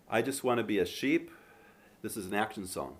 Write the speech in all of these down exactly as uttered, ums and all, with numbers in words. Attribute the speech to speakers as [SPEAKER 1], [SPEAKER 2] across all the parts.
[SPEAKER 1] I just want to be a sheep. This is an action song.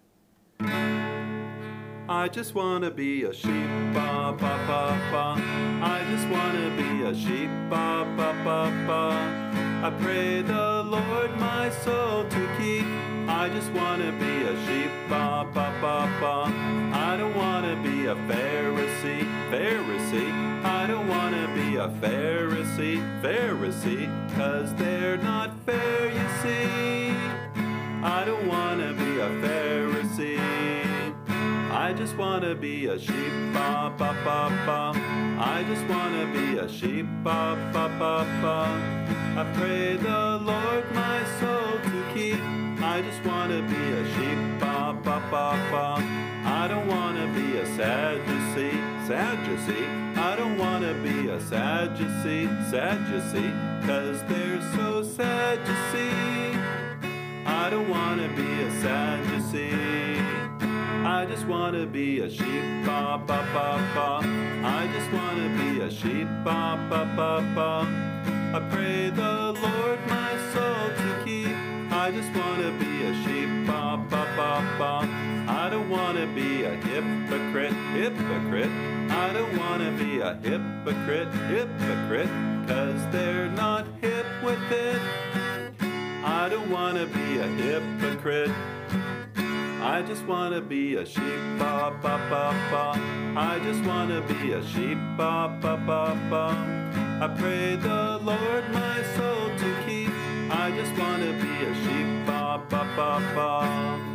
[SPEAKER 1] I just want to be a sheep, ba ba ba ba. I just want to be a sheep, ba ba ba ba. I pray the Lord my soul to keep. I just want to be a sheep, ba ba ba ba. I don't want to be a Pharisee, Pharisee. I don't want to be a Pharisee, Pharisee. 'Cause they're not fair, you see. I don't want to be a Pharisee. I just want to be a sheep, ba ba ba ba. I just want to be a sheep, ba ba ba ba. I pray the Lord my soul to keep. I just want to be a sheep, ba ba ba ba. I don't want to be a Sadducee, Sadducee. I don't want to be a Sadducee, Sadducee. 'Cause they're so sad, you see. I don't want to be a Sadducee. I just want to be a sheep, ba ba ba ba. I just want to be a sheep, ba ba ba ba. I pray the Lord my soul to keep. I just want to be a sheep, ba ba ba ba. I don't want to be a hypocrite, hypocrite. I don't want to be a hypocrite, hypocrite. 'Cause they're not hip with it. I don't want to be a hypocrite. I just want to be a sheep, ba ba ba ba. I just want to be a sheep, ba ba ba ba. I pray the Lord my soul to keep. I just want to be a sheep, ba ba ba ba.